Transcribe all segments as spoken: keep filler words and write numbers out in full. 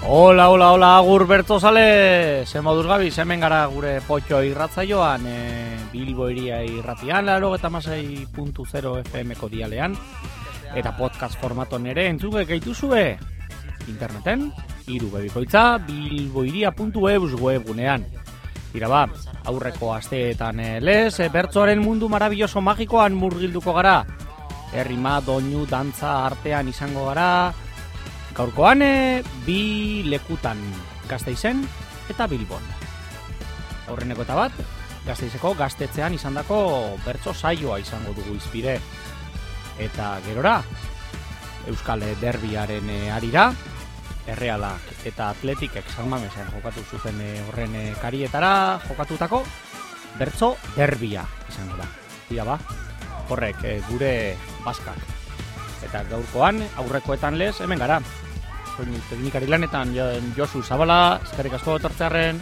Hola, hola, hola, agur bertzozale, ze moduz gabi, hemen gara gure potxo irratzaioan, e, Bilbo iria irratian, laro eta masei puntu zero F M-ko dialean, eta podcast formaton ere entzuge gaituzue, interneten, hiru bebikoitza, bilboiria puntu eus webgunean. Tira ba, aurreko asteetan e, lez, e, bertzoaren mundu marabilloso magikoan murgilduko gara, errima, doinu, dantza, artean izango gara. Gaurkoan bi lekutan, Gasteizen eta Bilbon. Aurreneko eta bat, Gasteizeko gaztetzean izandako bertso saioa izango dugu izpide. Eta gerora, Euskal Derbiaren arira, Errealak eta Atletikek San Mamesen jokatu zuten horren karietara jokatutako bertso derbia izango da. Dira ba, horrek gure baskak. Eta gaurkoan, aurrekoetan lez, hemen gara. Soinu teknikari lanetan Josu Zabala, eskerrik asko etortzearren.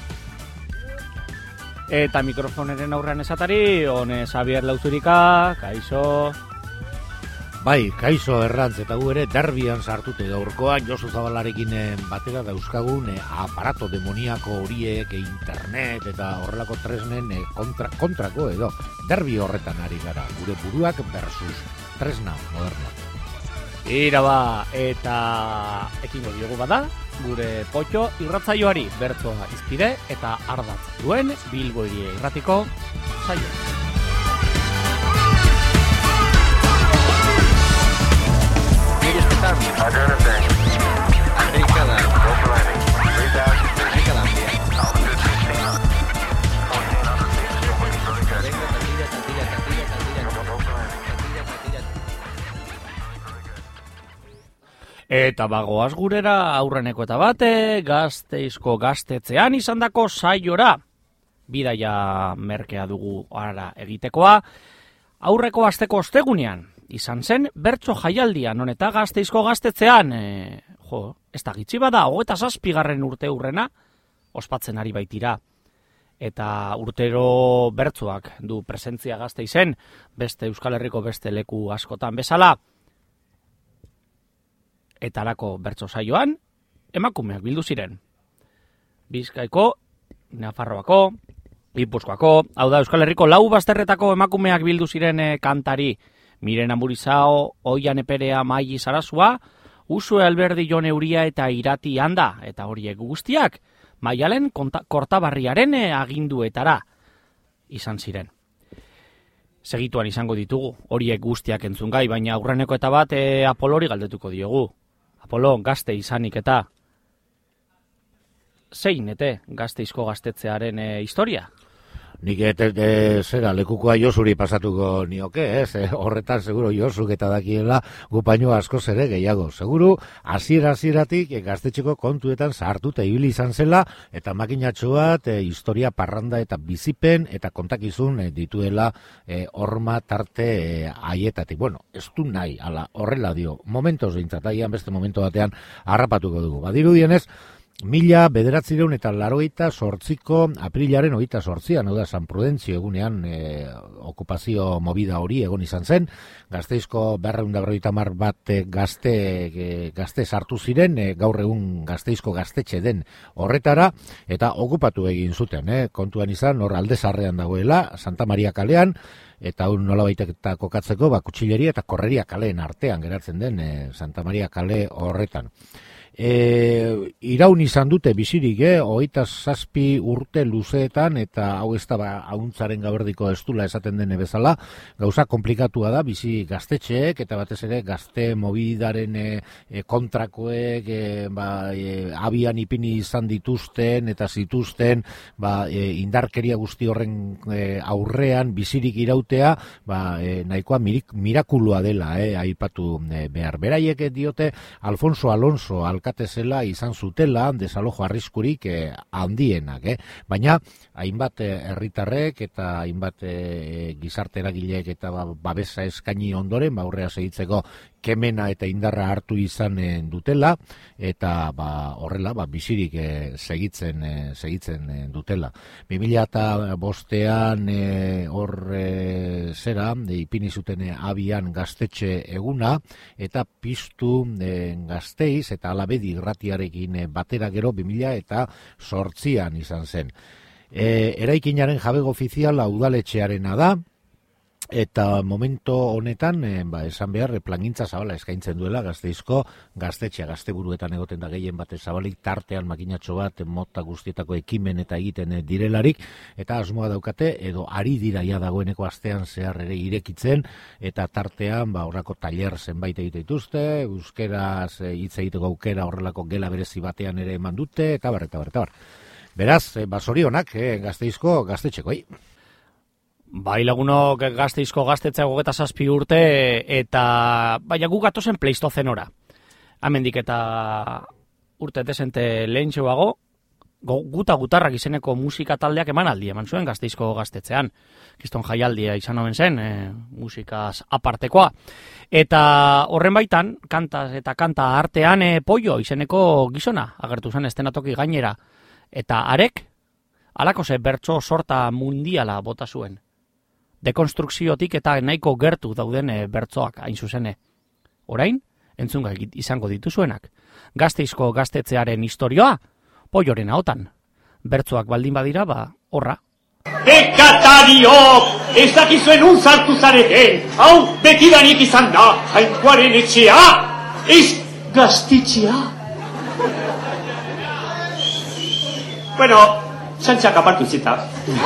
Eta mikrofoneren aurrean esatari, hone Xabier Lauzurika, kaixo. Bai, kaixo errantz, eta gu ere derbian sartute gaurkoan Josu Zabalarekin batera dauzkagun aparato demoniako horiek, internet eta horrelako tresnen kontra, kontrako edo derbi horretan ari gara, gure buruak versus tresna modernoak. Ira ba, eta ekingo diogu bada, gure potxo irratzaioari bertsoa izpide eta ardatz duen Bilbo iria irratiko saio. Eta bagoaz gurera aurreneko eta bate, Gasteizko gaztetzean izandako saiora. Bidaia merkea dugu ara egitekoa. Aurreko asteko ostegunean izan zen bertso jaialdia, non eta Gasteizko gaztetzean, e, jo, ez da gitzi bada, hogeita zazpigarren urte hurrena, ospatzen ari baitira. Eta urtero bertsoak du presentzia Gasteizen, beste Euskal Herriko beste leku askotan bezala. Eta alako bertso saioan, emakumeak bildu ziren. Bizkaiko, Nafarroako, Gipuzkoako, hau da Euskal Herriko lau bazterretako emakumeak bildu ziren e, kantari. Miren Amurizao, Oian Eperea, Maili Sarasua, Usue Alberdi Jon Euria eta Irati Handa, eta horiek guztiak, Maialen Kortabarriaren e, aginduetara izan ziren. Segituan izango ditugu, horiek guztiak entzun gai, baina aurreneko eta bat e, Apolori galdetuko diogu. Apolo, gazte izanik eta zein ete Gasteizko gaztetzearen e, historia? Nik ete zera lekukoa Josuri pasatuko nioke, ez? E, horretan seguro Josuk eta dakiela gupaino asko ere gehiago. Seguru, hasiera hasieratik e, gaztetxeko kontuetan sartuta ibili izan zela, eta makinatxo bat e, historia parranda eta bizipen eta kontakizun e, dituela e, horma tarte e, haietatik. Bueno, ez du nahi, ala, horrela dio, momentos dintzataian beste momento batean harrapatuko dugu. Badirudienez, Mila bederatzireun eta larogeita sortziko aprilaren hogeita sortzian, hau da San Prudentzio egunean e, okupazio movida hori egon izan zen, Gasteizko berrehun eta berrogeita hamar bat gazte, e, gazte sartu ziren, e, gaur egun Gasteizko gaztetxe den horretara, eta okupatu egin zuten, e, kontuan izan, hor alde zarrean dagoela, Santa Maria kalean, eta hau nolabait eta kokatzeko, ba, kutxileria eta korreria kaleen artean geratzen den e, Santa Maria kale horretan. E, iraun izan dute bizirik, eh? hogeita zazpi urte luzeetan, eta hau ez da ba, hauntzaren gaberdiko estula esaten dene bezala, gauza komplikatua da, bizi gaztetxeek, eta batez ere gazte mobidaren e, e, kontrakoek, e, ba, e, abian ipini izan dituzten, eta zituzten, ba, e, indarkeria guzti horren e, aurrean, bizirik irautea, ba, e, nahikoa mirik, mirakulua dela, eh? aipatu e, behar. Beraiek diote, Alfonso Alonso, alkate zela izan zutela desalojo arriskurik eh, handienak, eh? baina hainbat herritarrek eh, eta hainbat eh, gizarte eragileek eta ba, babesa eskaini ondoren, ba aurrea segitzeko kemena eta indarra hartu izan e, dutela, eta ba, horrela ba, bizirik e, segitzen, e, segitzen e, dutela. bi mila bostean e, hor e, zera, e, ipini zuten e, abian gaztetxe eguna, eta piztu e, Gasteiz eta Alabedi irratiarekin e, batera gero bi mila eta zortzian izan zen. E, eraikinaren jabego ofiziala udaletxearena da, eta momento honetan, e, ba, esan behar, plangintza zabala eskaintzen duela Gasteizko gaztetxea, gazteburuetan egoten da gehien batez zabalik, tartean makinatxo bat, mota guztietako ekimen eta egiten e, direlarik, eta asmoa daukate, edo ari dira ja dagoeneko astean zehar ere irekitzen, eta tartean, ba, horrako tailer zenbait egite dituzte, euskeraz e, hitz egiteko aukera horrelako gela berezi batean ere eman dute, eta bar, eta bar, eta bar. Beraz, e, ba, zorionak, e, Gasteizko gaztetxekoi. Bai lagunok Gasteizko gaztetzea gogeta zazpi urte eta baina gu gatozen Pleistozenora. Hemendik eta urte desente lehentxeago, guta gutarrak izeneko musika taldeak emanaldi eman zuen Gasteizko gaztetzean. Kiston jaialdia izan omen zen, e, musikaz apartekoa. Eta horren baitan, kanta eta kanta artean e, Pollo izeneko gizona agertu zen estenatoki gainera. Eta arek, alako ze bertso sorta mundiala bota zuen. Dekonstrukziotik eta nahiko gertu dauden e, bertsoak hain zuzene. Orain, entzunga izango dituzuenak. Gasteizko gaztetzearen historioa, Polloren ahotan. Bertsoak baldin badira, ba, horra. Bekatariok, ez dakizuen unzartu zareten, hau betidanik izan da, jainkoaren etxea, ez gaztetxea. Bueno, txantxak apartu zita.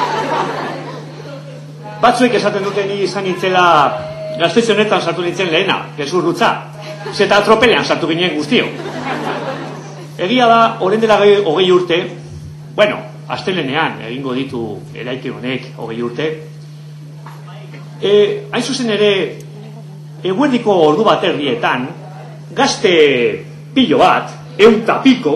Batzuek esaten duten ni izan nintzela gaztetxe honetan sartu nintzen lehena, gezurrutza. Zeta atropelean sartu ginen guztio. Egia da, orain dela hogei urte, bueno, astelenean egingo ditu eraiki honek hogei urte. E, hain zuzen ere, eguerdiko ordu bat erdietan, gazte pilo bat, eunta piko,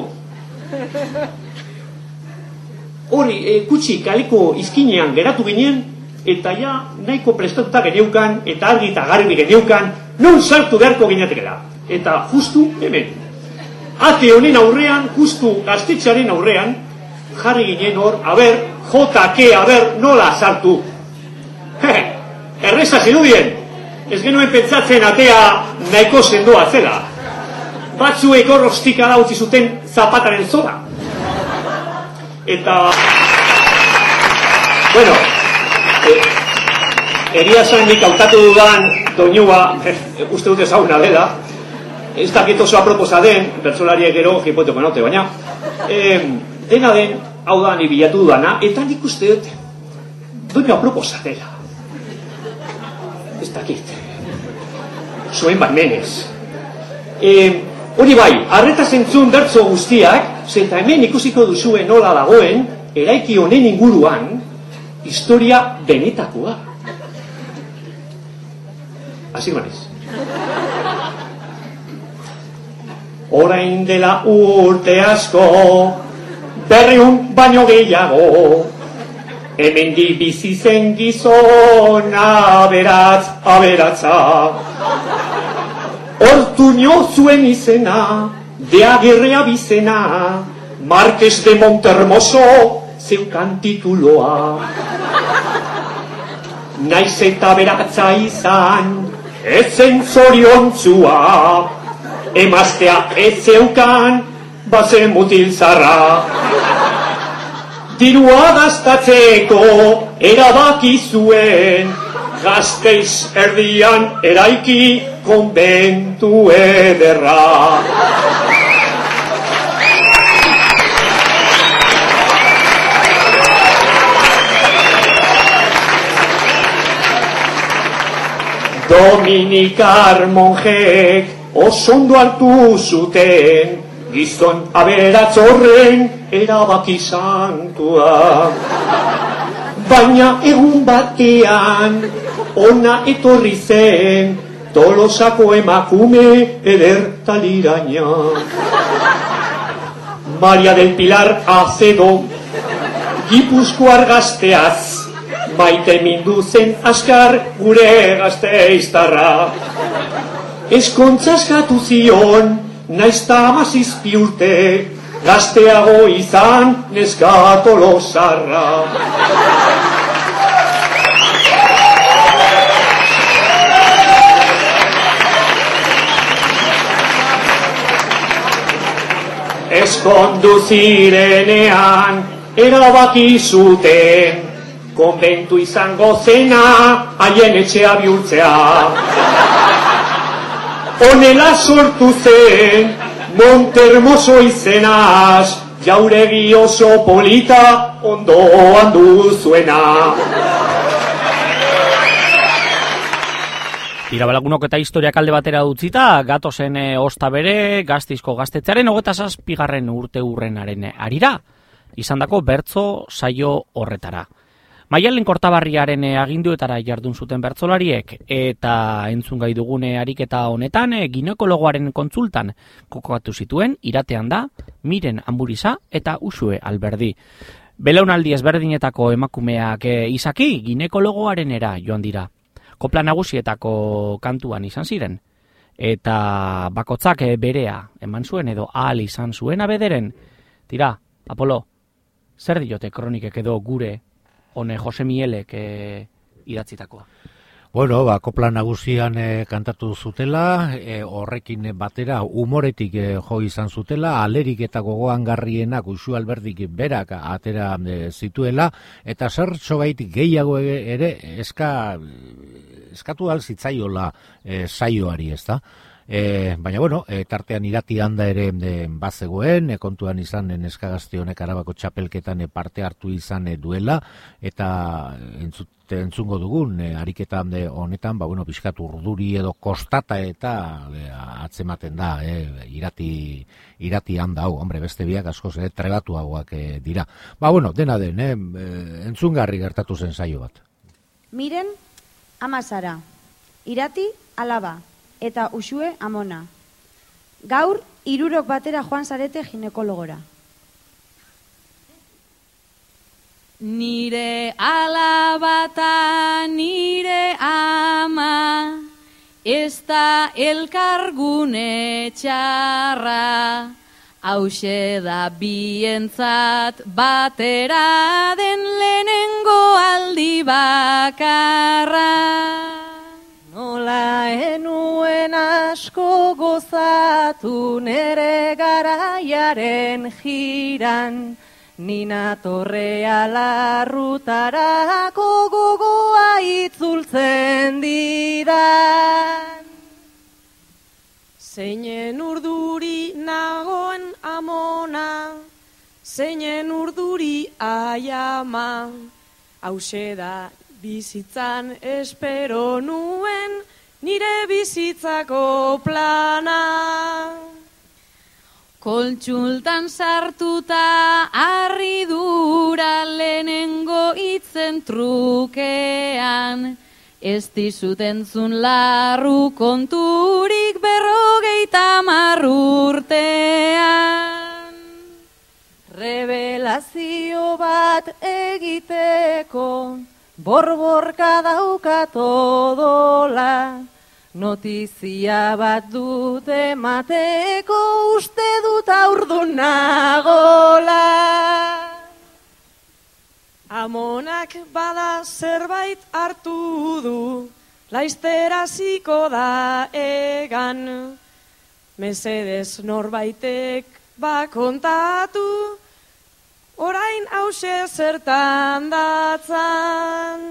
hori e, kutsi kaliko izkinean geratu ginen, eta ja nahiko prestatuta geneukan, eta argi eta garbi geneukan, non sartu beharko ginetekela. Eta justu hemen. Ate honen aurrean, justu gaztetxearen aurrean, jarri ginen hor, aber, jotake, aber, nola sartu. He, erreza zirudien, ez genuen pentsatzen atea nahiko sendoa zela. Batzuek hor ostika da utzi zuten zapataren zora. Eta, bueno, eh, egia zanik hautatu dudan doinua, eh, uste dut ezaguna dela, ez dakit oso aproposa den, bertsolariek gero hipoteko naute, baina, eh, dena den, hau da ni bilatu dudana, eta nik uste dut, doinu aproposa dela. Ez dakit. Zuen baimenez. Eh, hori bai, arreta zentzun bertso guztiak, zeta hemen ikusiko duzuen nola dagoen, eraiki honen inguruan, historia benetakoa. Hasi manez. Orain dela urte asko, berriun baino gehiago, hemen di bizi zen gizona aberatz, aberatza. Ortuño zuen izena, de Agirre abizena, Marques de Montermoso zeukan tituloa. Naiz eta beratza izan, ezen zoriontzua, emaztea ez zeukan, bazen mutil zarra. Dirua gastatzeko erabaki zuen, Gasteiz erdian eraiki konbentu ederra. Dominikar monjek osondo hartu zuten, gizon aberatz horren erabaki santua. Baina egun batean ona etorri zen Tolosako emakume edertaliraina. Maria del Pilar Acedo, Gipuzkoar gazteaz, maite mindu zen askar gure Gasteiztarra. eskontzazkatu zion, naizta amazizpi urte, gazteago izan neska tolosarra. Eskondu zirenean, erabaki zuten, konbentu izango zena, haien etxea bihurtzea. Honela sortu zen, Montermoso izenaz, jauregi oso polita, ondoan duzuena. Irabalagunok eta historiak alde batera utzita, gatozen e, osta bere, Gaztizko gaztetzearen hogeta zazpigarren urte urrenaren arira, izandako bertso saio horretara. Maialen Kortabarriaren aginduetara jardun zuten bertsolariek eta entzun gai dugune ariketa honetan e, ginekologoaren kontsultan kokatu zituen iratean da Miren Amburiza eta Uxue Alberdi. Belaunaldi ezberdinetako emakumeak e, izaki ginekologoarenera joan dira. Kopla nagusietako kantuan izan ziren, eta bakotzak berea eman zuen edo ahal izan zuena bederen. Tira, Apolo, zer diote kronikek edo gure hone Jose Mielek e, idatzitakoa? Bueno, ba, kopla nagusian e, kantatu zutela, e, horrekin batera umoretik e, jo izan zutela, alerik eta gogoan garrienak Uxu Alberdik berak atera e, zituela, eta zertxobait gehiago ere eska, eskatu alzitzaiola e, saioari, ez da? E, baina, bueno, e, tartean irati handa ere e, bazegoen, e, kontuan izan e, neskagazte honek Arabako txapelketan e, parte hartu izan e, duela, eta entzut, entzungo dugun, e, ariketa honetan, ba, bueno, pixkat urduri edo kostata eta e, atzematen da, e, irati, irati handa hau, hombre, beste biak askoz e, trebatuagoak e, dira. Ba, bueno, dena den, e, entzungarri gertatu zen saio bat. Miren, amazara, irati, alaba, eta Uxue amona. Gaur, hirurok batera joan zarete ginekologora. Nire alabata, nire ama, ez da elkargune txarra, hauxe da bientzat batera den lehenengo aldi bakarra. Nola enuen asko gozatu nere garaiaren jiran, nina torrea larrutarako gogoa itzultzen didan. Zeinen urduri nagoen amona, zeinen urduri aiama, hause da bizitzan espero nuen nire bizitzako plana. Kontsultan sartuta harridura lehenengo itzen trukean, ez dizut entzun larru konturik berrogeita hamar urtean. Revelazio bat egiteko, borborka daukat odola, notizia bat dut emateko uste dut aurdun nagola. Amonak bada zerbait hartu du, laizteraziko da egan. Mesedez norbaitek bakontatu, orain hause zertan datzan.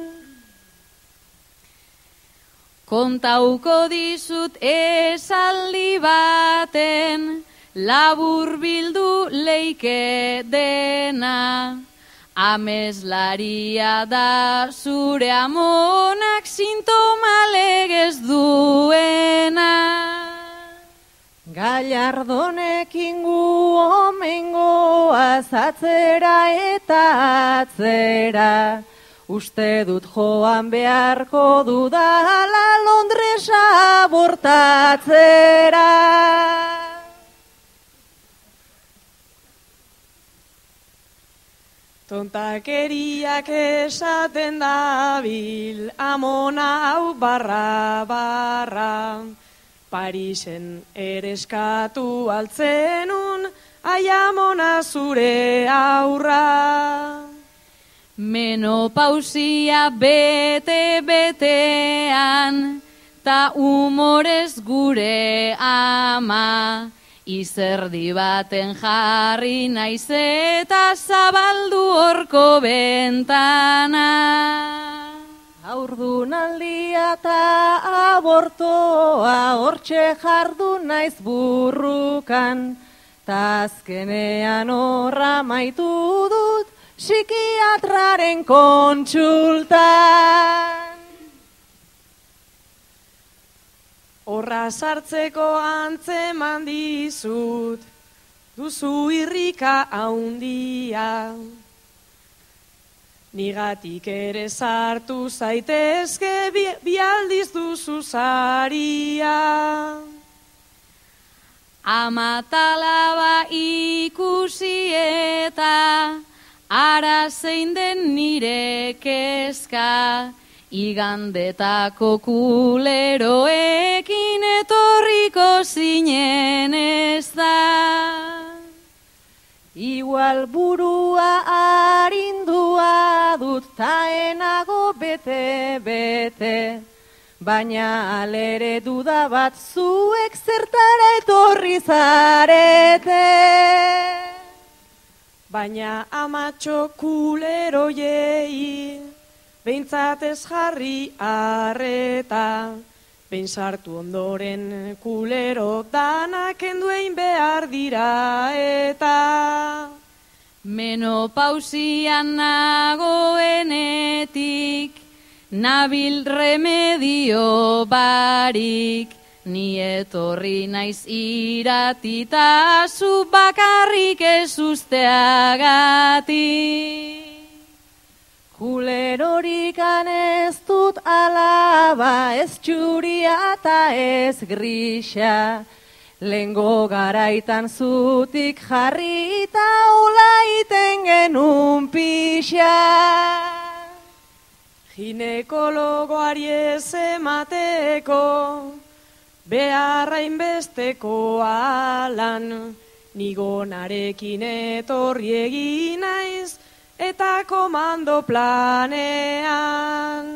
Kontauko dizut esaldi baten, labur bildu leike dena. Ameslaria da zure amonak sintoma legez duena. Gallardonekin gu omengoaz atzera eta atzera, uste dut joan beharko dudala Londresa abortatzera. Tontakeriak esaten dabil, amona hau barra barra. Parisen ereskatu altzenun, aiamona zure aurra. Menopausia bete-betean, ta humorez gure ama, izerdi baten jarri naiz eta zabaldu horko bentana. Haurdunaldia eta abortoa hortxe jardu naiz burrukan, ta azkenean horra maitu dut psikiatraren kontsultan. Horra sartzeko antzeman dizut, duzu irrika haundia. Nigatik ere sartu zaitezke bi, bi aldiz duzu zaria. Ama talaba ikusi eta ara zein den nire kezka, igandetako kuleroekin etorriko zinen ez da. Igual burua arindua dut taenago bete-bete, baina alere duda bat zuek zertara etorri zarete. Baina amatxo kuleroiei, behintzat ez jarri arreta, behin sartu ondoren kulero danak enduein behar dira eta. Menopausian nagoenetik, nabil remedio barik, ni etorri naiz iratita zu bakarrik ez usteagatik. Kulerorikan ez dut alaba, ez txuria eta ez grisa, lengo garaitan zutik jarri eta olaiten genuen pixa. Ginekologoari ez emateko, beharra inbesteko alan, nigonarekin etorri egin naiz, eta komando planean.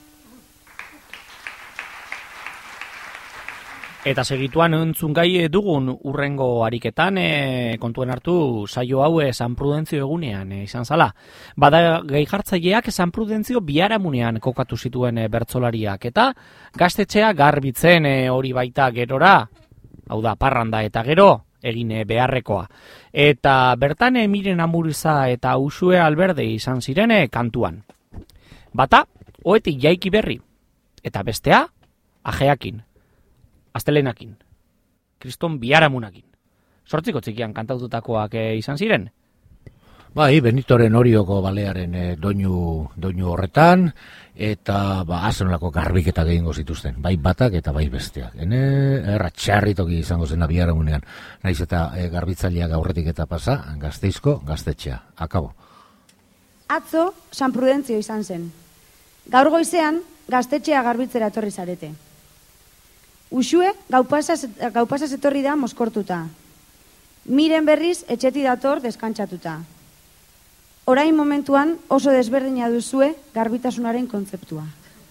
Eta segituan entzun gai dugun urrengo ariketan, e, kontuen hartu saio haue San Prudentzio egunean e, izan zala. Bada gai jartzaileak San Prudentzio biharamunean kokatu zituen e, bertsolariak, eta gaztetxea garbitzen e, hori baita gerora, hau da parranda eta gero, egin beharrekoa. Eta bertan e, Miren Amuriza eta Uxue Alberde izan zirene kantuan. Bata, oetik jaiki berri, eta bestea, ajeakin. Astelenakin, kriston biharamunakin. Sortziko txikian kantaututakoak e, izan ziren? Bai, Benitoren Orioko balearen e, doinu, doinu horretan, eta ba, azenolako garbiketak egingo zituzten, bai batak eta bai besteak. Hene, erra txarritoki izango zena biharamunean, naiz eta e, garbitzaileak aurretik eta pasa, Gasteizko gaztetxea. Akabo. Atzo, San Prudentzio izan zen. Gaur goizean, gaztetxea garbitzera etorri zarete. Uxue gaupasaz, gaupasaz etorri da moskortuta. Miren berriz etxeti dator deskantsatuta. Orain momentuan oso desberdina duzue garbitasunaren kontzeptua.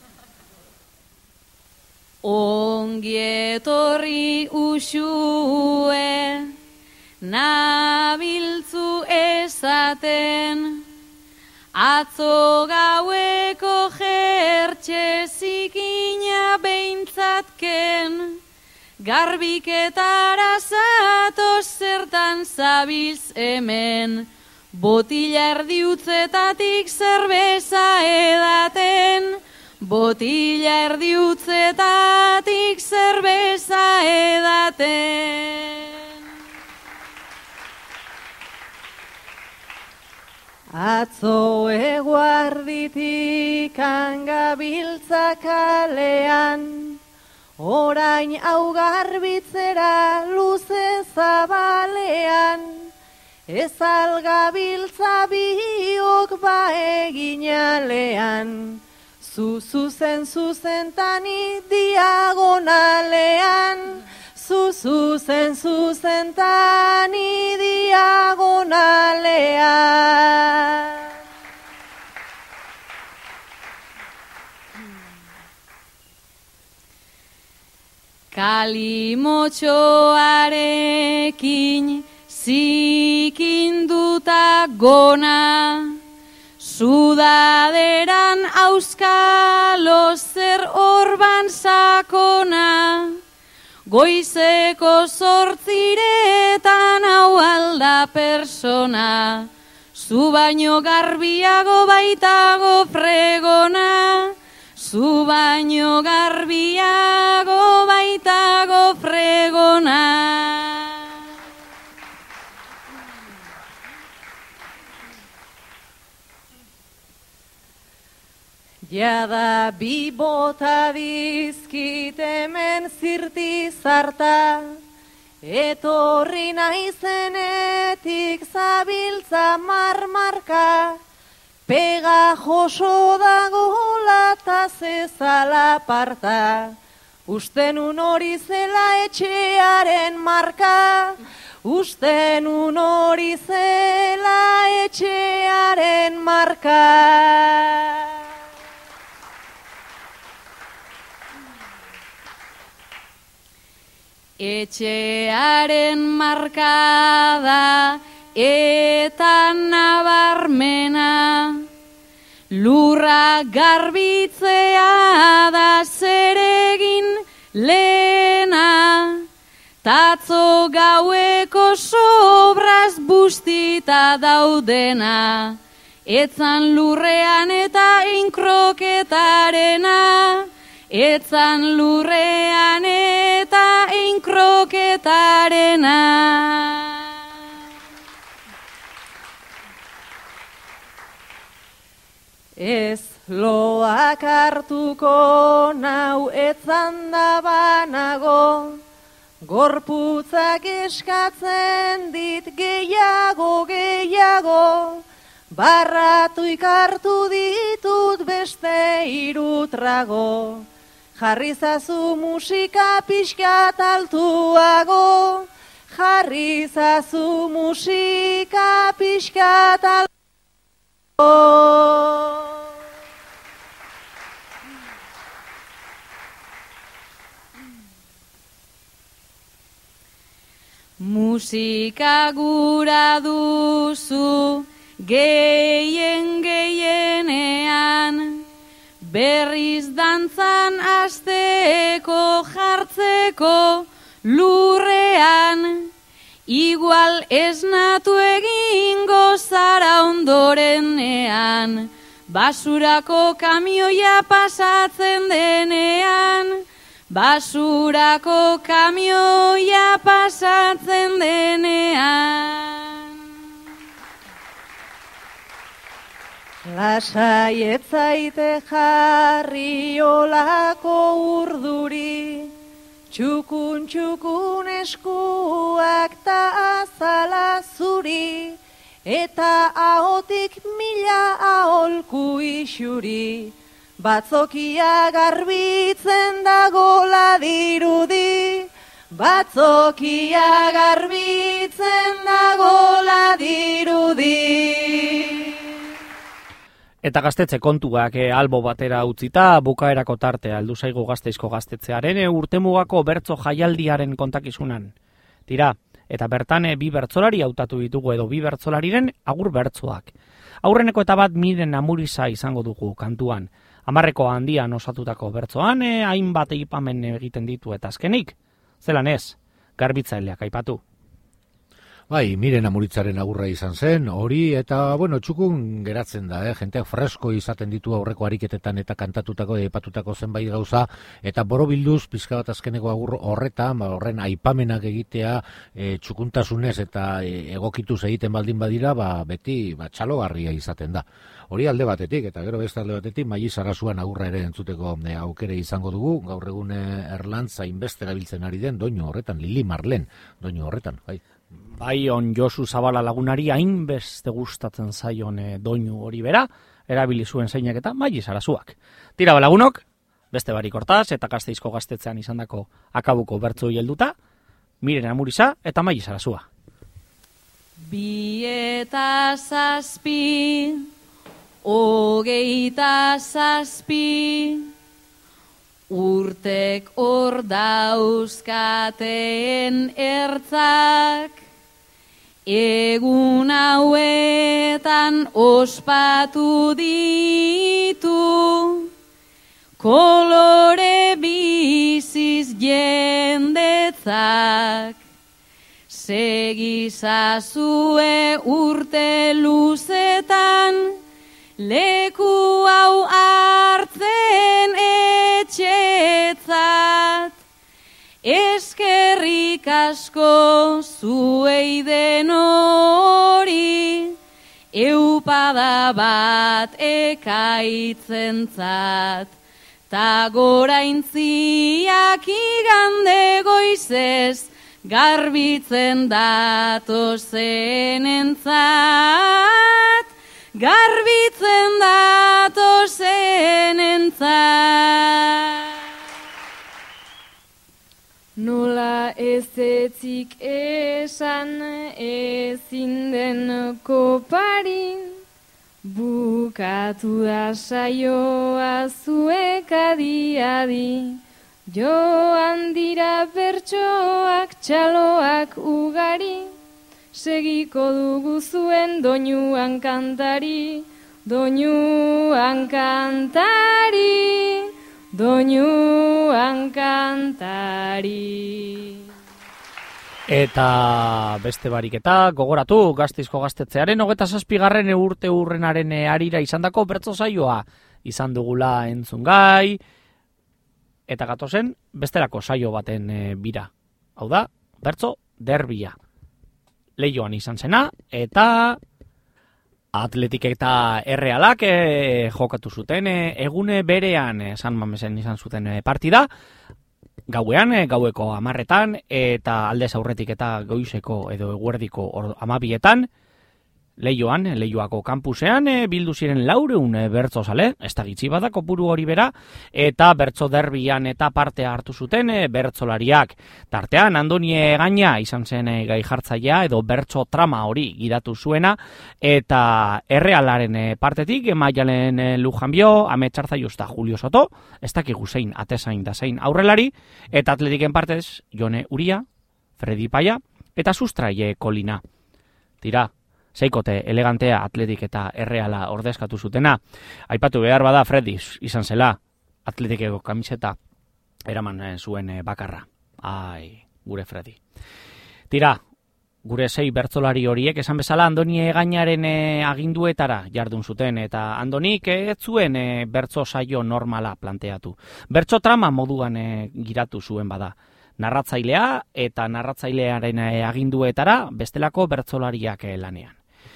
Ongi etorri Uxue, nabiltzu esaten, atzo gaueko jertxe zikina behintzatken, garbiketara zatoz zertan zabiltz hemen, botila erdi utzetatik zerbeza edaten, botila erdi utzetatik zerbeza edaten. Atzo eguarditik angabiltza kalean, orain hau garbitzera luze zabalean, ez algabiltza biok ba eginalean, Zu zuzen zuzentani diagonalean, zu zuzen zuzentani diagonalean. Kalimotxoarekin zikinduta gona, sudaderan auskalo zer orban sakona, goizeko zortziretan hau alda persona, zu baino garbiago baitago fregona, zu baino garbiago baitago fregona. Jada bi bota dizkit hemen zirti zarta, etorri naizenetik zabiltza marmarka, pega joso dagola ta zezala parta, usten un hori zela etxearen marka, usten un hori zela etxearen marka. Etxearen markada eta nabarmena, lurra garbitzea da zeregin lehena, tatzo gaueko sobraz bustita daudena, etzan lurrean eta inkroketarena, etzan lurrean eta inkroketarena. Ez loak hartuko nau etzan da banago, gorputzak eskatzen dit gehiago gehiago, barratu ikartu ditut beste hiru trago. Jarri zazu musika pixkat altuago, jarri zazu musika pixkat altuago. Musika gura duzu gehien gehienean, berriz dantzan asteko jartzeko lurrean, igual esnatu egingo zara ondorenean, basurako kamioia pasatzen denean, basurako kamioia pasatzen denean. Lasai etzaite jarri olako urduri, txukun txukun eskuak ta azala zuri, eta ahotik mila aholku isuri, batzokia garbitzen dagola dirudi, batzokia garbitzen dagola dirudi. Eta gaztetxe kontuak e, albo batera utzita, bukaerako tartea heldu zaigu Gasteizko gaztetxearen e, urtemugako bertso jaialdiaren kontakizunan. Tira, eta bertan e, bi bertsolari hautatu ditugu edo bi bertsolariren agur bertsoak. Aurreneko eta bat Miren Amuriza izango dugu kantuan. Hamarreko handian osatutako bertsoan, e, hainbat eipamen egiten ditu eta azkenik, zelan ez, garbitzaileak aipatu. Bai, Miren Amuritzaren agurra izan zen, hori eta, bueno, txukun geratzen da, eh? Jenteak fresko izaten ditu aurreko ariketetan eta kantatutako, epatutako zenbait gauza, eta borobilduz, pizka bat azkeneko agur horretan, ba, horren aipamenak egitea, e, txukuntasunez eta e, egokituz egiten baldin badira, ba, beti ba, txalogarria izaten da. Hori alde batetik, eta gero beste alde batetik, Maili Sarasuan agurra ere entzuteko e, aukere izango dugu, gaur egun Erlantza inbeste gabiltzen ari den, doinu horretan, Lili Marlen, doinu horretan, bai. Bai, on Josu Zabala lagunari hainbeste gustatzen zaion e, doinu hori bera, erabili zuen zeinek eta Maili Sarazuak. Tira balagunok, beste barik hortaz eta Gasteizko gaztetzean izandako akabuko bertso helduta, Miren Amuriza eta Maili Sarazua. Bi eta zazpi, hogeita zazpi, urtek hor dauzkateen ertzak, egun hauetan ospatu ditu, kolore biziz jendetzak. Segizazue urte luzetan, leku hau hartzen etxetzat. Eskerrik asko zuei denori, eupada bat ekaitzentzat. Ta goraintziak igande goizez, garbitzen datozen entzat, garbitzen datozen entzat. Nola ez etzik esan ezin den koparin, bukatu da saioa zuek adi-adi. Joan dira bertsoak txaloak ugari, segiko dugu zuen doinuan kantari, doinuan kantari, doinuan kantari. Eta beste barik eta gogoratu Gasteizko gaztetzearen hogeta zazpigarren urte urrenaren harira izandako bertso saioa izan dugula entzungai, eta gatozen bestelako saio baten e, bira. Hau da, bertso derbia. Leioan izan zena, eta Atletik eta Errealak e, jokatu zuten e, egune berean e, San Mamesen izan zuten e, partida, gauean, e, gaueko amarretan, eta aldez aurretik eta goizeko edo eguerdiko amabietan, Leioan, Leioako kampusean, e, bildu ziren laureun e, bertso zale, ez da gitzi bada kopuru hori bera, eta bertso derbian eta parte hartu zuten e, bertsolariak. Tartean, Andoni Egaña izan zen e, gai jartzailea edo bertso trama hori gidatu zuena, eta Errealaren e, partetik, Maialen e, Lujanbio, Amets Arzaiuz eta Julio Soto, ez dakigu zein atezain da zein aurrelari, eta Atletiken partez, Jone Uria, Fredi Paia, eta Sustraie Kolina. Tira, seikote elegantea Atletik eta Erreala ordezkatu zutena. Aipatu behar bada Fredi izan zela Atletikeko kamiseta eraman zuen bakarra. Ai, gure Fredi. Tira, gure sei bertsolari horiek esan bezala Andoni Egañaren aginduetara jardun zuten, eta Andonik ez zuen e, bertso saio normala planteatu. Bertso trama moduan e, giratu zuen bada. Narratzailea eta narratzailearen aginduetara bestelako bertsolariak lanean.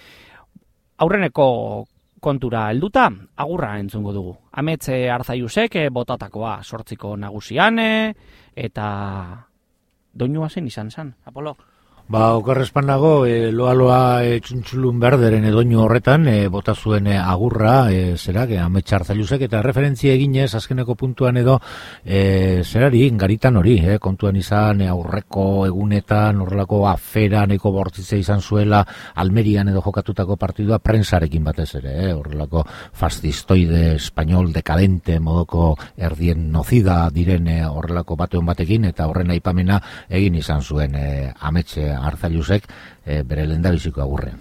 Aurreneko kontura helduta, agurra entzungo dugu. Amets Arzaiuzek botatakoa sortziko nagusian, eta doinua zen izan zen, Apolo? Ba, okerrezpan nago, e, loa-loa e, txuntxulun berderen edoinu horretan, e, bota zuen e, agurra, e, zerak, e, Amets Arzaiuzek, eta referentzia eginez, azkeneko puntuan edo, e, zerari, garitan hori, e, kontuan izan, e, aurreko egunetan, horrelako afera, neko bortzitze izan zuela, Almerian edo jokatutako partidua, prensarekin batez ere, e, horrelako fascistoide, espainol, dekadente, modoko erdien nozida diren e, horrelako bateon batekin, eta horren aipamena egin izan zuen e, Amets Arzaiuzek e, bere lehendabiziko agurrean.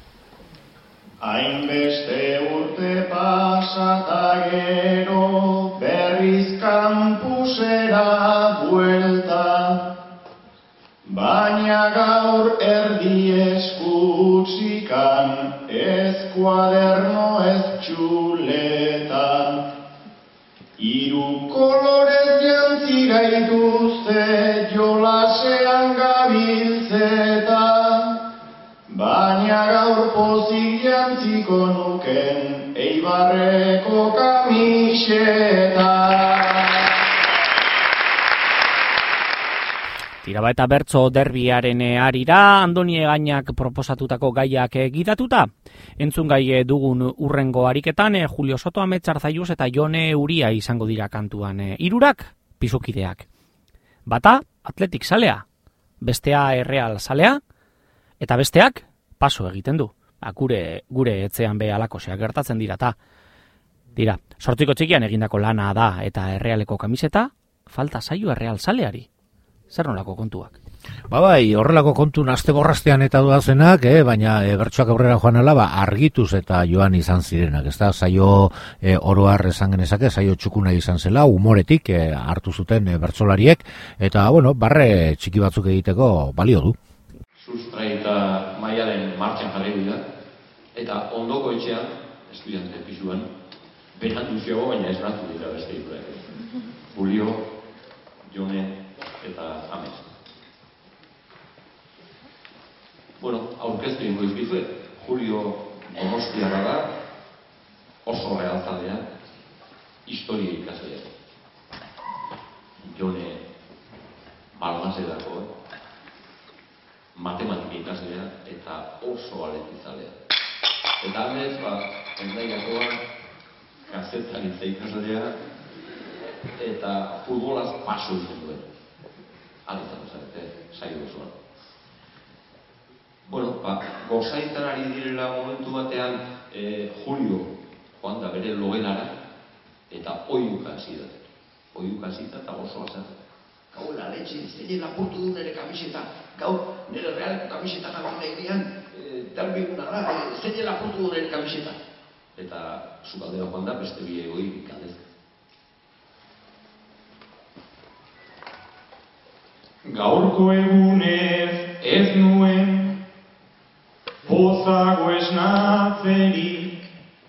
Hainbeste urte pasata gero berriz kampusera buelta, baina gaur erdi eskutzikan ez kuaderno ez txuleta. Hiru kolorez jantzi gaituzte jolasean gabiltzeta, baina gaur pozik jantziko nuken Eibarreko kamiseta. Tiraba eta bertso derbiaren arira, Andoni Egainak proposatutako gaiak gidatuta. Entzun gai dugun urrengo ariketan, Julio Soto Ametsarzaiuz eta Jone Uria izango dira kantuan. Hirurak pisukideak. Bata, Atletik zalea, bestea Erreal zalea, eta besteak paso egiten du. Gure, gure etzean be alakoseak gertatzen dira, ta. Dira, sortziko txikian egindako lana da eta Errealeko kamiseta, falta zaio Erreal zaleari. Zer nolako kontuak? Ba bai, horrelako kontu naste borrastean eta duazenak, eh, baina e, bertsoak aurrera joan ala, ba, argituz eta joan izan zirenak. Ez da, saio e, oroar esan genezake, saio txukuna izan zela, humoretik e, hartu zuten e, bertsolariek, eta, bueno, barre txiki batzuk egiteko balio du. Sustraita maialen martxan jarri dira, eta ondoko etxean, estudiante pisuan, berandu ziogo, baina ez ratu dira beste ikurak. Julio, Jone eta Ames. Bueno, aurkeztu ingo izbizuet. Julio Donostiarra da, oso realzalea, historia ikaslea. Jone Balgasedako, matematika ikaslea eta oso aletizalea. Eta Ames, ba, endaikakoa, kazetaritza ikaslea eta futbolaz paso izan duen. Alizatu zarete, saio osoan. Bueno, ba, gozaitan ari direla momentu batean eh, Julio joan da bere logelara eta oiuka hasi da. Oiuka hasi da eta oso azan. Gau laletxe, zein lapurtu du nire kamiseta, gau nire realeko kamiseta jagoan egian, e, derbiguna da, e, zein lapurtu du nire kamiseta. Eta zukaldera joan da beste bi egoi ikaldezka. Gaurko egunez ez nuen pozago esnatzerik,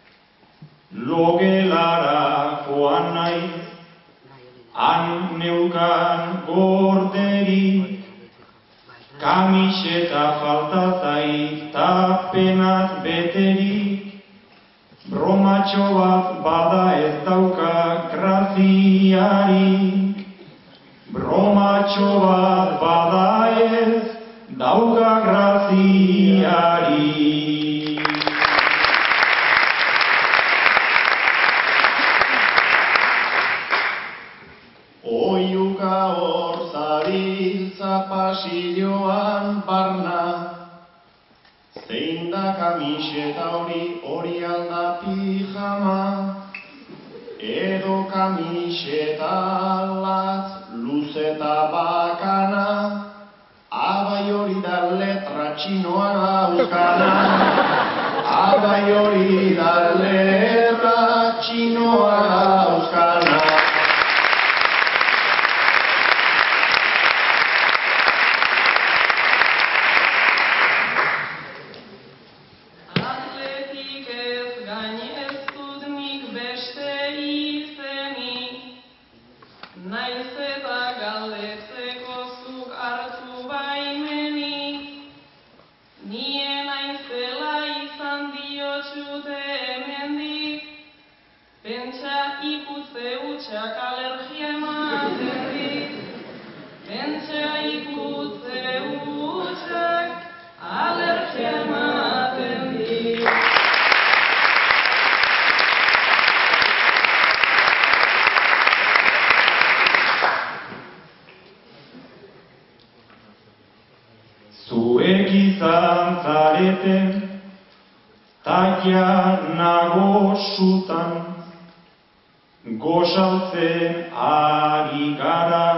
logelara joan naiz, han neukan gorderik, kamiseta falta zait tapenaz beterik, bromatxo bat bada ez dauka graziarik, bromatxo bat bada ez dauka graziarik. Oiuka hor zabiltza pasilloan barna, zein da kamiseta hori hori alda pijama, edo kamiseta latz luzeta bakana, abai hori da letra txinoa dauzkana, abai hori da letra txinoa dauzkana. Zuek izan zareten, taia nago sutan, gozaltzen ari gara,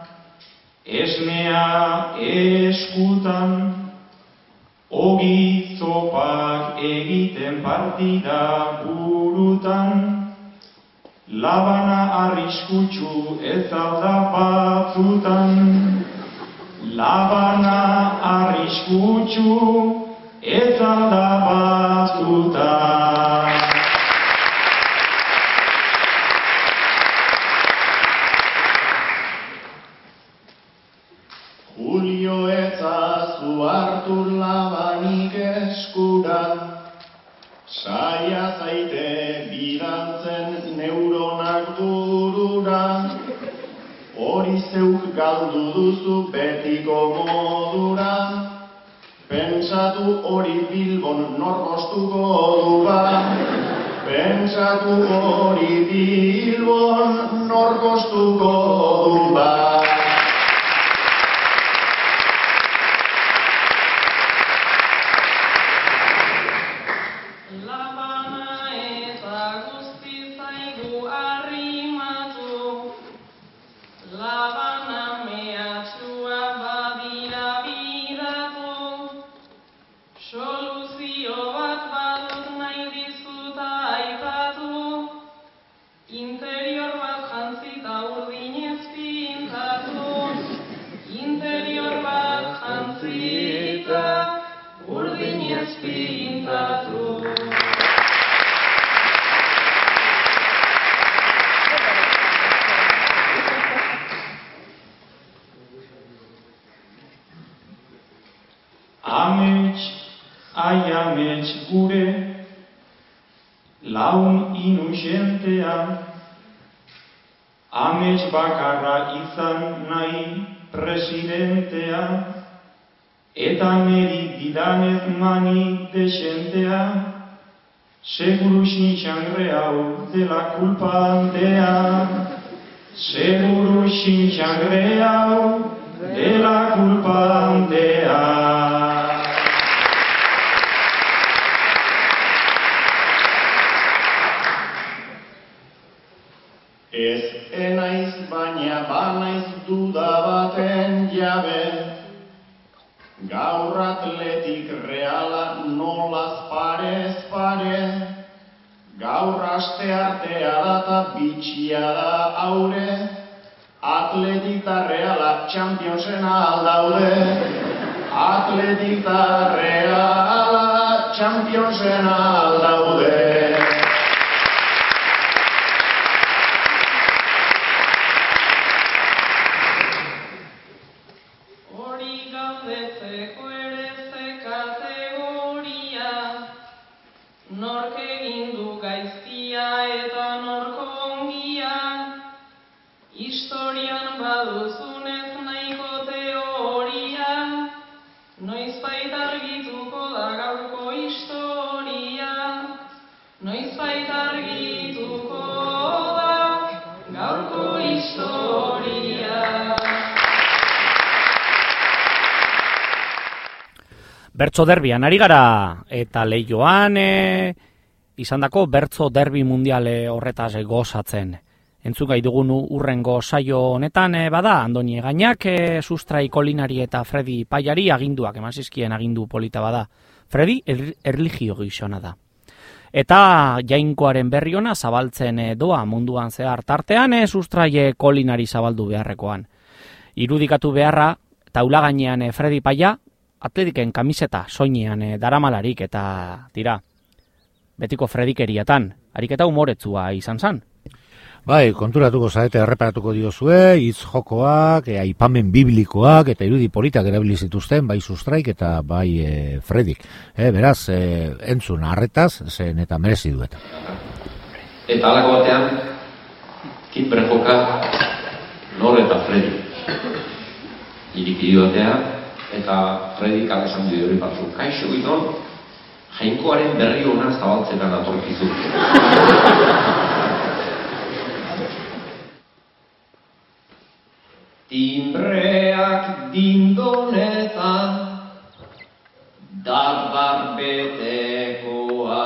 esnea eskutan, ogi zopak egiten partida burutan, labana arriskutsu ez alda batzutan, labana arriskutsu ez alda batzutan. Julio ezazu hartu labanik eskura, saia zaite bidaltzen neuronak burura, hori zeuk galdu duzu betiko modura, pentsatu hori Bilbon nor gostuko du ba, pentsatu hori Bilbon nor gostuko du ba. Amets, ai amets gure, laun inusentea, amets bakarra izan nahi presidentea, eta neri didanez mani desentea, seguru xintxangre hau dela kulpa hantea, seguru xintxangre hau dela kulpa hantea. Ez enaiz baina banaiz duda baten jabe, gaur Atletik Reala nolaz parez pare, gaur asteartea da ta bitxia da aure, Atletik ta Reala Championsen aldaude, Atletik ta Reala Championsen aldaude. Bertso derbian ari gara, eta Leioan e, izandako bertso derbi mundiale horretaz gozatzen. Entzugai dugun urrengo saio honetan e, bada, Andoni Egainak e, Sustrai Kolinari eta Fredi Paiari aginduak, eman zizkien agindu polita bada. Fredi er, erligio gizona da. Eta jainkoaren berri ona zabaltzen e, doa munduan zehar tartean e, Sustrai Kolinari zabaldu beharrekoan. Irudikatu beharra, taula gainean e, Fredi Paia, Atletiken kamiseta soinean e, daramalarik eta tira, betiko Fredikeriatan, ariketa umoretzua izan zan. Bai, konturatuko zaete, erreparatuko diozue, hitz jokoak, e, aipamen biblikoak eta irudi politak erabili zituzten, bai Sustraik eta bai e, Fredik. E, beraz, e, entzun harretaz, zen eta merezi dueta. Eta alako batean, kinpere joka, nor eta Fredi. Irikidi batean, eta Fredik esan dio hori batzu. Kaixo giton, jainkoaren berri ona zabaltzetan atorkizu. Timbreak dindonetan, dabar betekoa.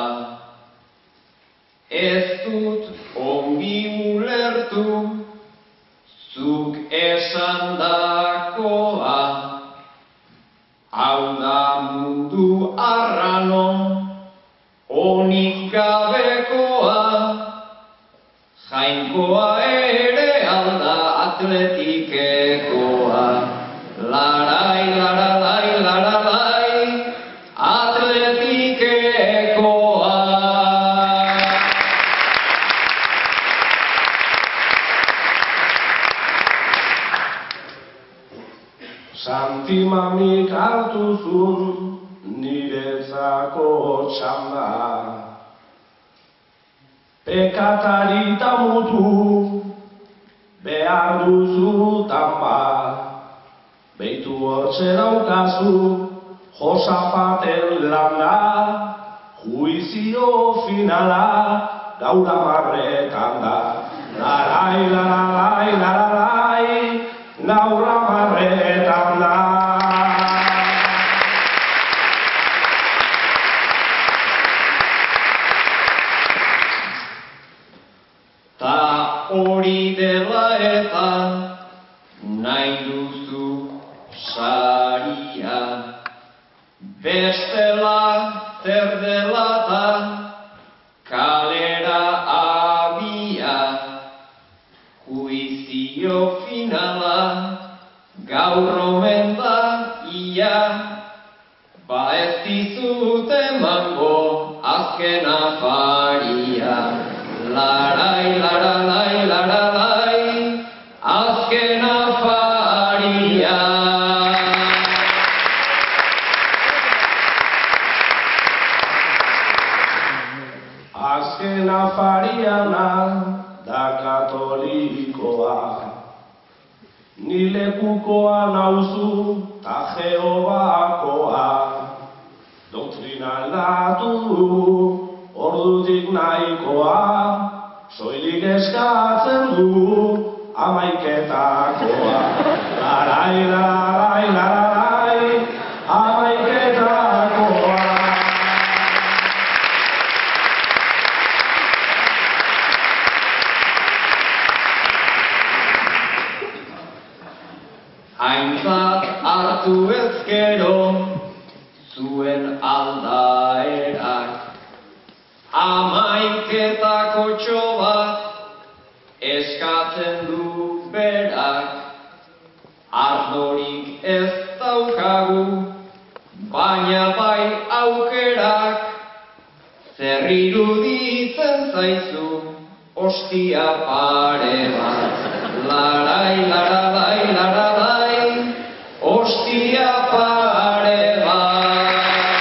Ez dut ongi ulertu, zuk esandakoa. Hau da mundu arrano, onik gabekoa, jainkoa ere alda atletikekoa. Larai, laralai, laralai, atletikekoa. Santimamik hartuzun niretzako txanda, pekatari ta mutu behar duzutan bat, beitu hortxe daukazu, Josapaten landa, juizio finala, gaur amarretan da. Larai, larai, larai, gaur amarretan da. Ta hori dela eta nahi duzu saria, bestela zer dela ta kalera abia, juizio finala gaur omen da ia, ba ez dizut emango azken afaria. Larai, larai, larai, azken afaria. Azken afariana da katolikoa, ni lekukoa nauzu ta Jehobakoa, doktrina aldatu du, ordutik nahikoa, soilik eskatzen du amaiketakoa. Larai, larai, larai, amaiketakoa. Aintzat hartu ezkero zuen aldaerak, amaiketako txobat eskatzen du berak, ardorik ez daukagu, baina bai aukerak, zer iruditzen zaizu ostia pare bat. Larai, larai, larai, ostia pare bat.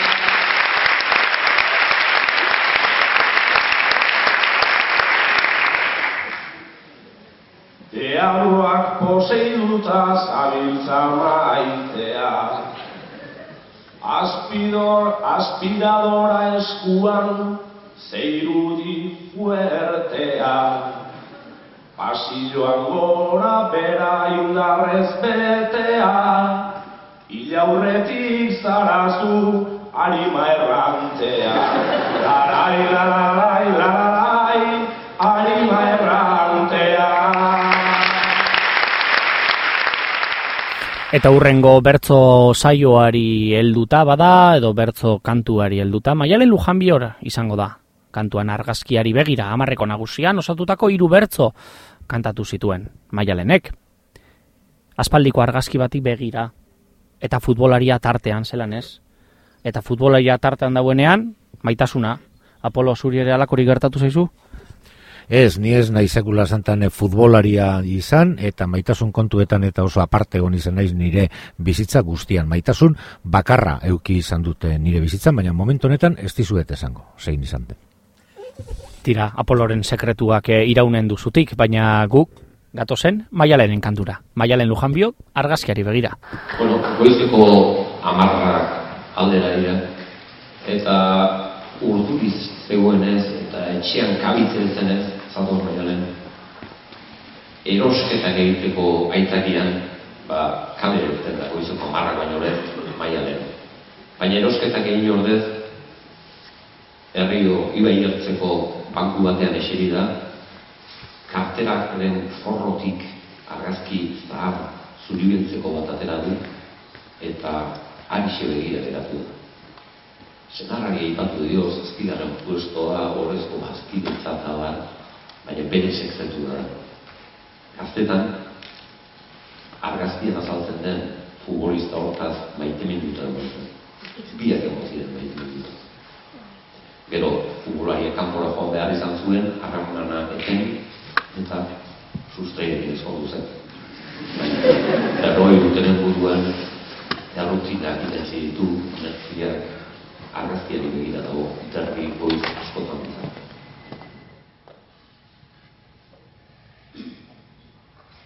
Dearuak poseiduta zabiltza maitea, Aspidor, aspiradora eskuan, zeirudi fuertea, pasilloan gora bera indarrez betea, ilaurretik zarazu arima errantea. Larai, larai, larai, arima errantea. Eta hurrengo bertso saioari helduta bada, edo bertso kantuari helduta, Maialen Lujanbior izango da. Kantuan argazkiari begira, hamarreko nagusian osatutako hiru bertso kantatu zituen Maialenek. Aspaldiko argazki bati begira, eta futbolaria tartean zelan ez. Eta futbolaria tartean dauenean, maitasuna, Apolo zuri ere alakori gertatu zaizu? Ez, ni ez nahi sekula santan futbolaria izan, eta maitasun kontuetan eta oso aparte egon izan naiz nire bizitza guztian. Maitasun bakarra euki izan dute nire bizitzan, baina momentu honetan ez dizuet esango, zein izan den. Tira, Apoloren sekretuak iraunen duzutik, baina guk gatozen Maialenen kantura. Maialen Lujanbio, argazkiari begira. Bueno, goizeko amarrak aldera dira, eta urduriz zegoenez eta etxean kabitzen zenez, zator Maialen, erosketak egiteko aitzakian, ba, kamere urten da, goizeko amarrak baino lez, Maialen. Baina erosketak egin ordez, Herrio ibai hartzeko banku batean eseri da, karteraren forrotik argazki zahar zuribiltzeko bat atera du, eta arixe begira geratu da. Senarrari aipatu dio zazpidaren puestoa, horrezko bazkidetzata da, baina bere sekretu da. Gaztetan, argazkian azaltzen den futbolista hortaz maiteminduta egon. Biak egon ziren maiteminduta. Gero, futbolariak kanpora joan behar izan zuen, arramunana eten, eta sustreirekin ezkondu zen. Erroi dutenen buruan, errutinak itenzi ditu, nertziak argazkiari begira dago, derbi goiz askotan bizan.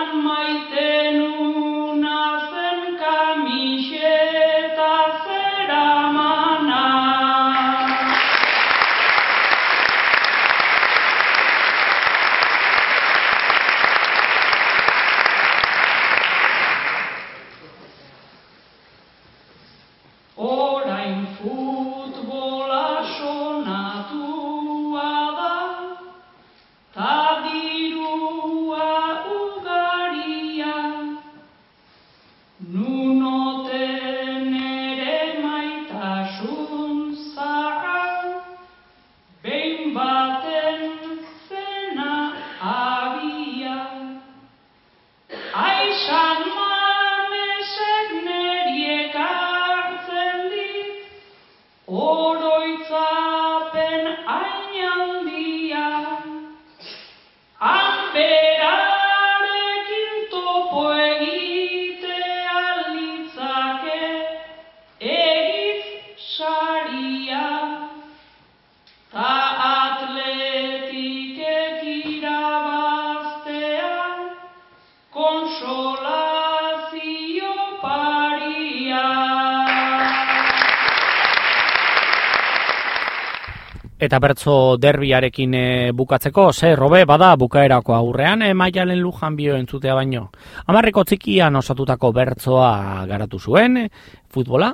Eta bertso derbiarekin e, bukatzeko, ze robe bada bukaerako aurrean, e, Maialen Lujan bio entzutea baino. Hamarreko txikian osatutako bertsoa garatu zuen, e, futbola,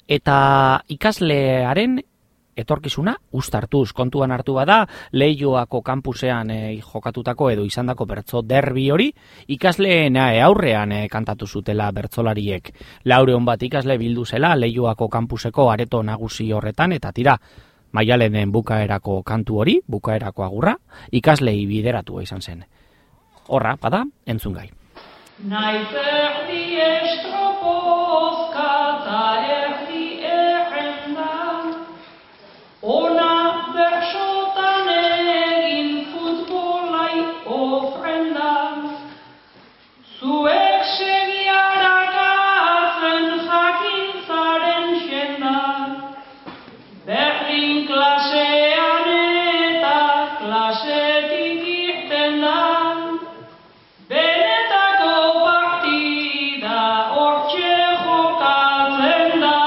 eta ikaslearen etorkizuna uztartuz. Kontuan hartu bada, Leioako kampusean e, jokatutako edo izandako bertso derbi hori, ikasleen e, aurrean e, kantatu zutela bertsolariek. Laureon bat ikasle bildu zela Leioako kampuseko areto nagusi horretan, eta tira, Maialenen bukaerako kantu hori, bukaerako agurra, ikaslei bideratua izan zen. Horra, bada, entzun gai. Naiz erdi estropozka eta erdi errenda, ona bersotan egin futbolai ofrenda, zuek segiarakatzen jakintzaren xenda, berdin klasean eta klasetik irten da, benetako partida hortxe jokatzen da.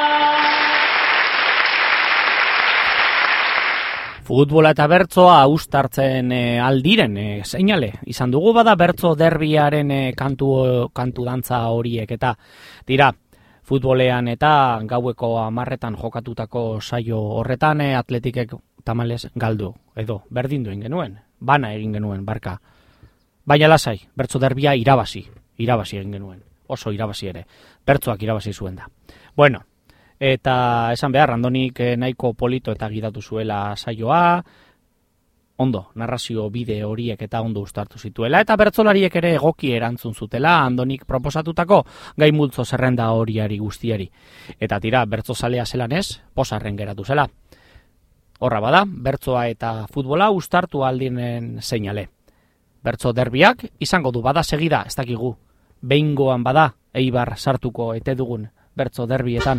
Futbola eta bertsoa uztartzen e, aldiren e, seinale izan dugu bada bertso derbiaren e, kantu, kantu dantza horiek eta dira. Futbolean eta gaueko hamarretan jokatutako saio horretan e, Atletikek tamalez galdu, edo berdindu egin genuen, bana egin genuen, barka. Baina lasai, bertso derbia irabazi, irabazi egin genuen, oso irabazi ere, bertsoak irabazi zuen da. Bueno, eta esan behar, Andonik e, nahiko polito eta gidatu zuela saioa, ondo, narrazio bide horiek eta ondo uztartu zituela, eta bertsolariek ere egoki erantzun zutela Andonik proposatutako gai multzo zerrenda horiari guztiari. Eta tira, bertsozalea zelan ez, pozarren geratu zela. Horra bada, bertsoa eta futbola uztartu aldinen seinale. Bertso derbiak izango du bada segida, ez dakigu, behingoan bada, Eibar sartuko ete dugun bertso derbietan.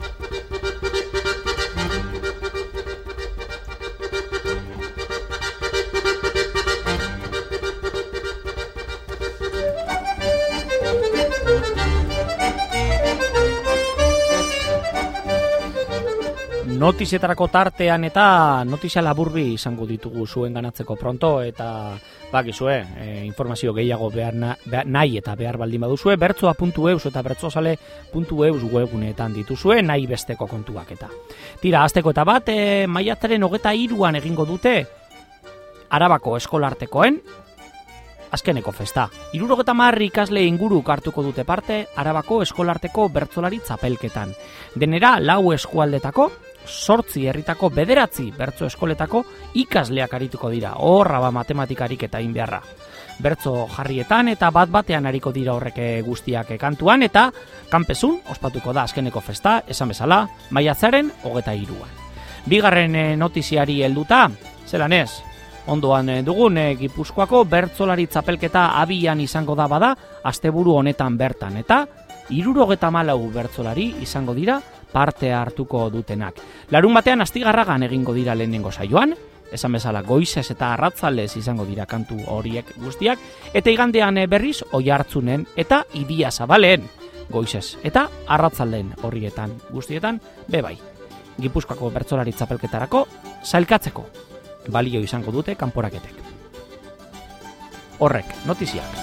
Notizietarako tartean eta notizia laburbi izango ditugu zuen ganatzeko pronto eta bakizue, e, informazio gehiago behar, na, behar nahi eta behar baldin baduzue, bertsoa puntu eus eta bertsozale puntu eus webuneetan dituzue nahi besteko kontuak eta. Tira, azteko eta bat, e, maiatzaren hogeta hiruan egingo dute Arabako eskolartekoen azkeneko festa. Hirurogeta hamar ikasle inguruk hartuko dute parte Arabako eskolarteko bertsolari txapelketan. Denera lau eskualdetako, sortzi herritako bederatzi bertso eskoletako ikasleak arituko dira, horra ba matematikarik eta inbeharra. Bertso jarrietan eta bat batean ariko dira horreke guztiak kantuan eta kanpezun ospatuko da azkeneko festa, esan bezala, maiatzaren hogeta hiruan. Bigarren notiziari helduta, zelan ez, ondoan dugun Gipuzkoako bertsolari txapelketa abian izango da bada, asteburu honetan bertan eta hirurogeta hamalau bertsolari izango dira parte hartuko dutenak. Larun batean Astigarragan egingo dira lehenengo saioan, esan bezala goizez eta arratzalez izango dira kantu horiek guztiak, eta igandean berriz Oiartzunen eta Idiazabaleen goizez eta arratzaleen horrietan guztietan bebai. Gipuzkoako bertsolari txapelketarako sailkatzeko balio izango dute kanporaketek. Horrek, notiziak.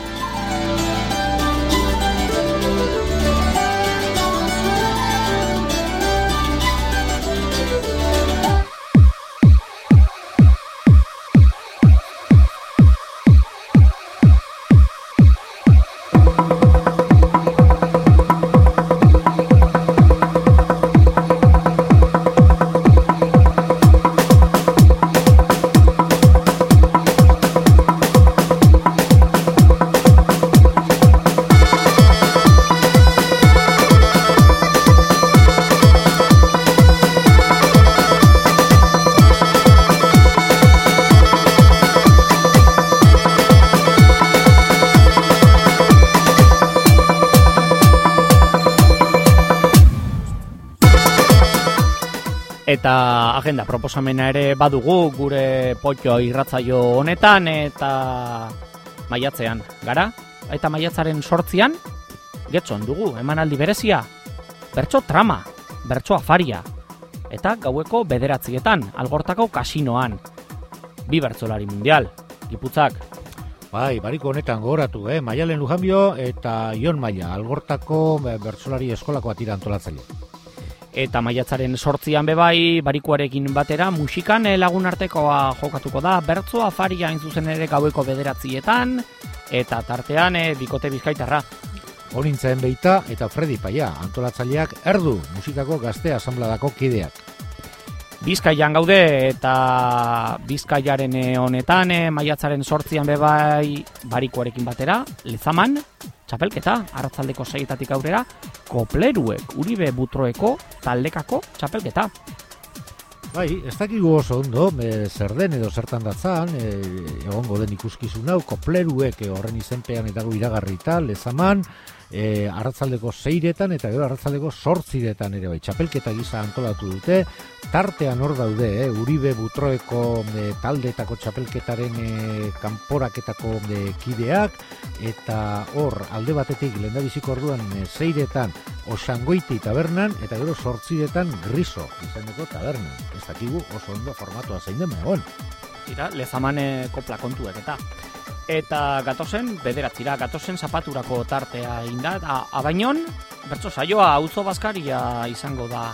Eta agenda proposamena ere badugu gure potxo irratzaio honetan eta maiatzean gara. Eta maiatzaren sortzian, getxon dugu, emanaldi berezia, bertso trama, bertso afaria. Eta gaueko bederatzietan, Algortako kasinoan. Bi bertsolari mundial, Giputzak. Bai, bariko honetan gogoratu, eh? Maialen Lujanbio eta Ion Maia, Algortako bertsolari eskolako atira antolatzaile. Eta maiatzaren sortzian bebai, barikuarekin batera, musikan lagun artekoa jokatuko da, bertso afaria hain zuzen ere gaueko bederatzietan, eta tartean e, bikote bizkaitarra. Honintzen Beita eta Fredi Paia, antolatzaileak erdu, musikako gazte asambladako kideak. Bizkaian gaude, eta Bizkaiaren honetan, e, maiatzaren sortzian bebai, barikuarekin batera, Lezaman, txapelketa, arratzaldeko seietatik aurrera, Kopleruek, Uribe Butroeko, taldekako txapelketa. Bai, ez dakigu oso ondo, e, zer den edo zertan datzan, e, egongo den ikuskizun hau, Kopleruek e, horren izenpean eta gu iragarrita, Lezaman, e, arratzaldeko seiretan eta gero arratzaldeko sortziretan ere bai, txapelketa gisa antolatu dute, tartean hor daude, eh, Uribe Butroeko e, taldetako txapelketaren e, kanporaketako e, kideak, eta hor alde batetik lehendabiziko orduan e, seiretan Osangoiti tabernan, eta gero sortziretan Griso izeneko tabernan. Ez dakigu oso ondo formatua zein den egon. Tira, Lezamane kopla kontuek eta. Eta gatozen, bederatzira, gatozen zapaturako tartea inda, eta abainon, bertso saioa auzo bazkaria izango da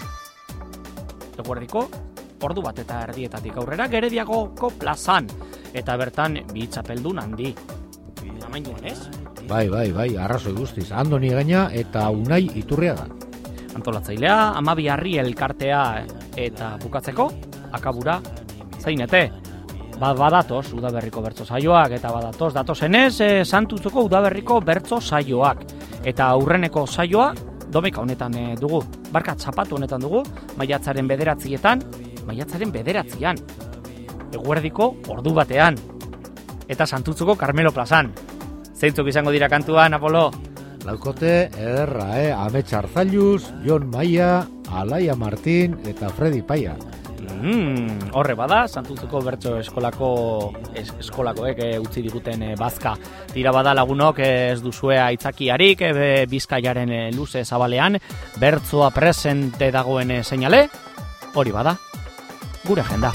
eguerdiko, ordu bat eta erdietatik aurrera, Gerediagoko plazan, eta bertan bi txapeldun handi. Amainoan, ez? Bai, bai, bai, arrazoi guztiz, Andoni Gaina eta Unai Iturriaga. Antolatzailea, Amabi Harri elkartea eta bukatzeko, akabura, zeinete? Ba, badatoz, udaberriko bertso saioak, eta badatoz, datozenez, e, Santutzoko udaberriko bertso saioak. Eta aurreneko saioa, domeka honetan e, dugu, barka txapatu honetan dugu, maiatzaren bederatzietan, maiatzaren bederatzian, eguerdiko ordu batean, eta Santutzoko Carmelo plazan. Zeintzuk izango dira kantuan, Apolo? Laukote, ederra, eh? Amets Arzailuz, Jon Maia, Alaia Martin eta Fredi Paia. Mm, horre bada, Santutzeko bertso eskolako es, eskolakoek e, utzi diguten e, bazka. Tira bada lagunok e, ez duzue aitzakiarik e, Bizkaiaren e, luze zabalean bertsoa presente dagoen e, seinale, hori bada, gure agenda.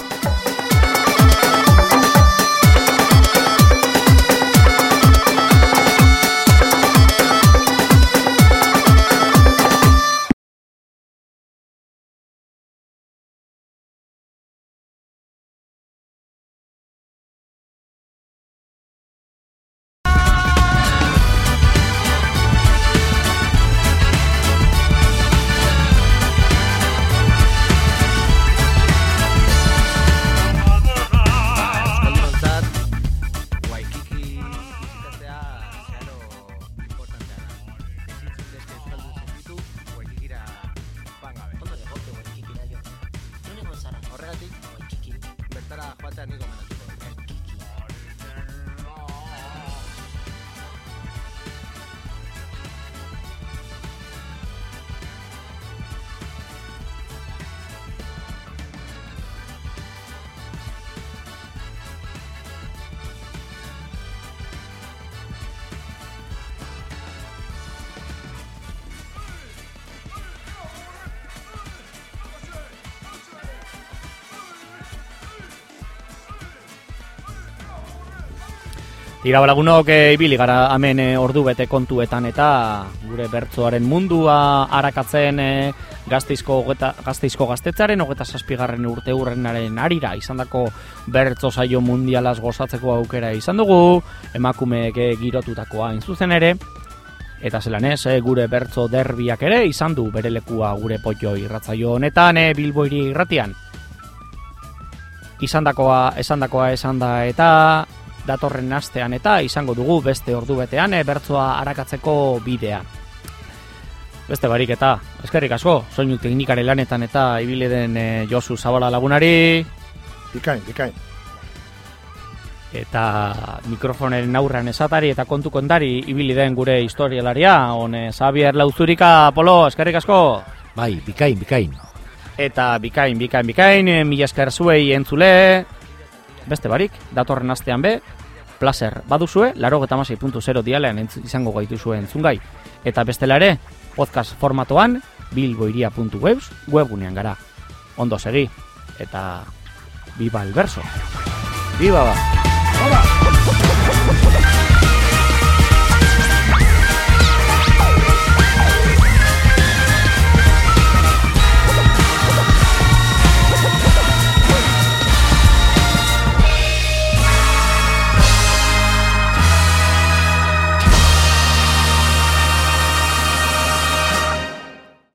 Tira balagunok, e, ibili gara hemen e, ordu bete kontuetan eta gure bertsoaren mundua arakatzen e, Gazteizko, Gazteizko gaztetzaren hogeta zazpigarren urte hurrenaren arira izandako bertso saio mundialaz gozatzeko aukera izan dugu, emakumeek e, girotutakoa hain zuzen ere, eta zelan ez, e, gure bertso derbiak ere izan du bere lekua gure potxo irratzaio honetan e, Bilbo Hiri Irratian. Izandakoa, esandakoa esan da eta datorren astean eta izango dugu beste ordu betean e, bertsoa arakatzeko bidea. Beste barik eta eskerrik asko, soinu teknikaren lanetan eta ibili den e, Josu Zabala lagunari. Bikain, bikain. Eta mikrofonaren aurrean esatari eta kontu kontari ibili den gure historialaria, hone Xabier Lauzurika, Polo, eskerrik asko. Bai, bikain, bikain. Eta bikain, bikain, bikain, mila esker zuei entzule. Beste barik, datorren astean be, placer baduzue, laurogeita hamasei puntu zero dialean izango gaituzue entzungai. Eta bestela ere, podcast formatoan, bilboiria puntu webs webgunean gara. Ondo segi, eta viva el verso. Viva ba! Hola!